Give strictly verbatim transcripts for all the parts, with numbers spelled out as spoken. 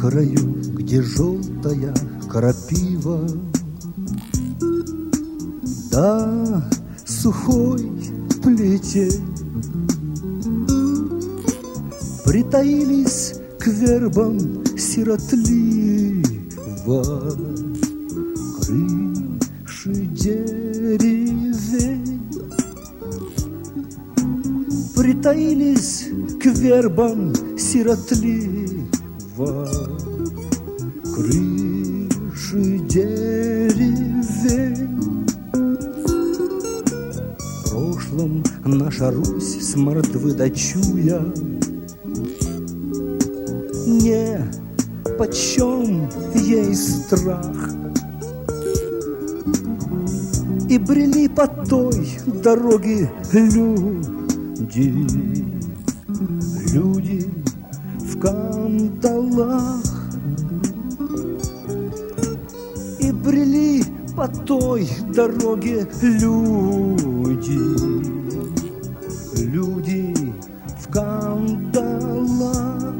краю, где желтая крапива, да сухой плетень, притаились к вербам сиротливо крыши деревень, притаились к вербам сиротливо крыши деревень. В прошлом наша Русь с мордвы дочуя не почем ей страх, и брели по той дороге люди, люди в кандалах, и брели по той дороге люди, люди в кандалах.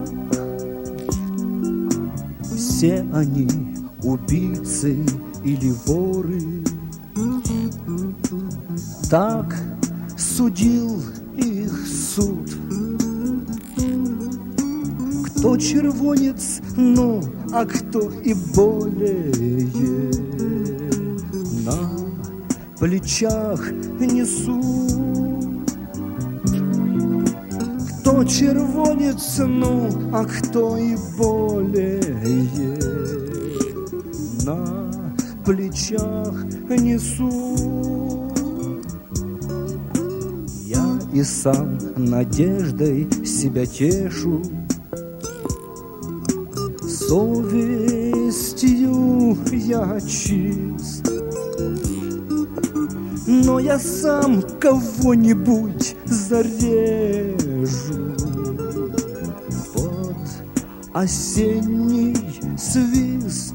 Все они убийцы или воры, так судил их суд. Кто червонец, ну, а кто и более на плечах несут. Кто червонец, ну, а кто и более на плечах несут. Я и сам надеждой себя тешу, совестью я чист, но я сам кого-нибудь зарежу под осенний свист.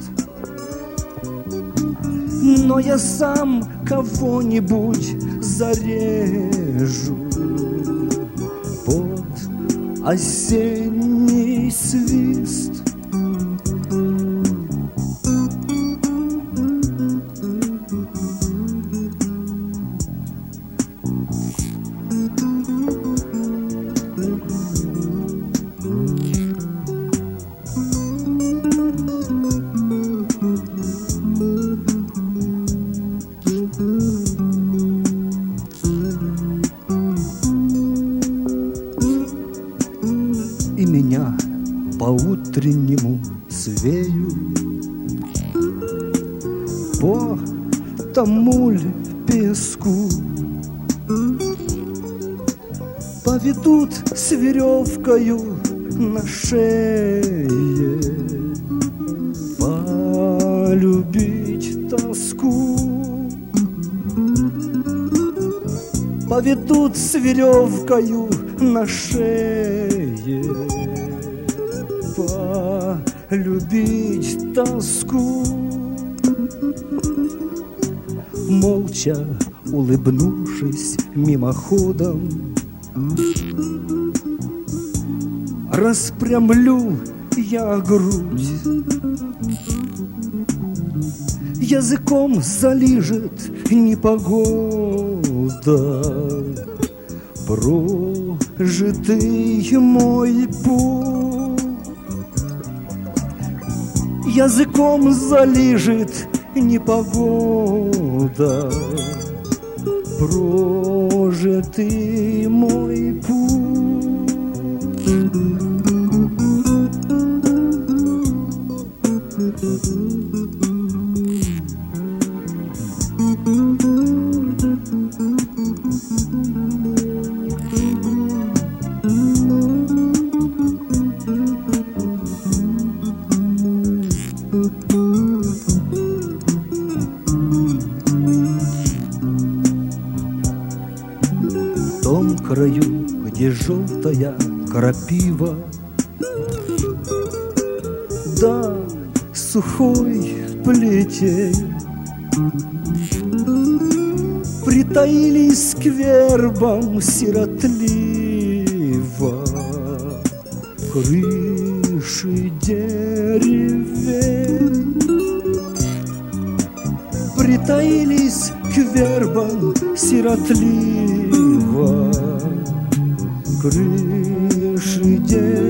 Но я сам кого-нибудь зарежу под осенний свист. И меня по утреннему свею, по тому ль песку поведут с веревкою на шее полюбить тоску. Поведут с веревкою на шее полюбить тоску. Молча улыбнувшись мимоходом, распрямлю я грудь, языком залижет непогода прожитый мой путь. Языком залижет непогода прожитый мой путь. В том краю, где желтая крапива, да сухой плетень, притаились к вербам сиротливо крыши деревьев. к вербам сиротливо. Крыши деревьев